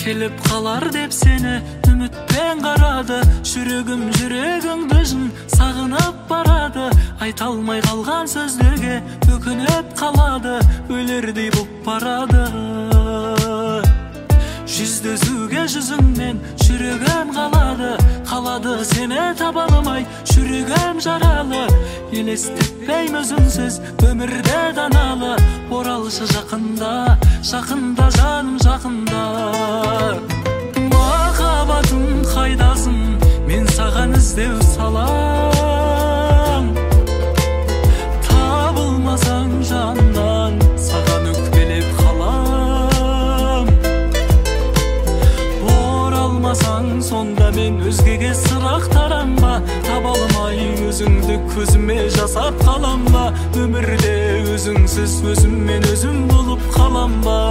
келіп қалар деп сені үмітпен қарады. Жүрегім жүрегіңді жын сағынып барады. Айта алмай қалған сөздерге өкініп қалады. Өлердей боп барады. Жүздесуге жүзіңмен жүрегім қалады. Қалады сені таба алмай жүрегім жаралы. Елестетпеймін өзіңсіз өмірде даналы. Оралшы жақында, жақында жаным жақында. Махаббатым қайдасың, мен саған іздеу салам. Табылмасаң жандан, саған өкпелеп қалам. Оралмасаң сонда мен өзгеге сұрақ тарамба. Таба алмай өзіңді көзіме жасап қалам ба. Өмірде өзіңсіз өзіммен өзім болып қалам ба.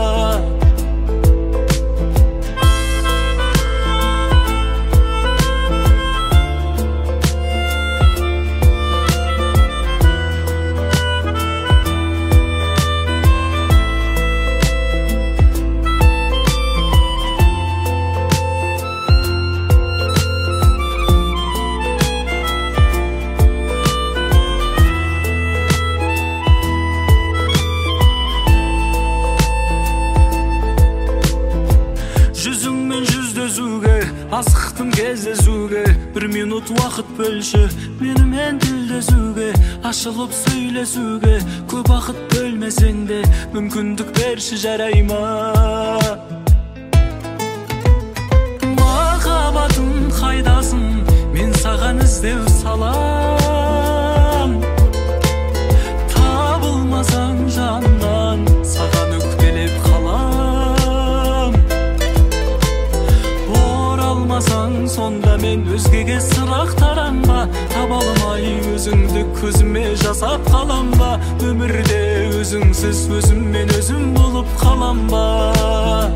Асықтым кездесуге, бір минут уақыт бөлші менімен тілдесуге. Ашылып сөйлесуге көп уақыт бөлмесең де мүмкіндік берші жарай ма. Махаббатым қайдасың, мен саған іздеу салам. Табылмасаң жандан, саған өкпелеп қалам. Сонда мен өзгеге сұрақ тарамба. Таба алмай өзіңді көзіме жасап қалам ба. Өмірде өзіңсіз өзіммен өзім болып қалам ба.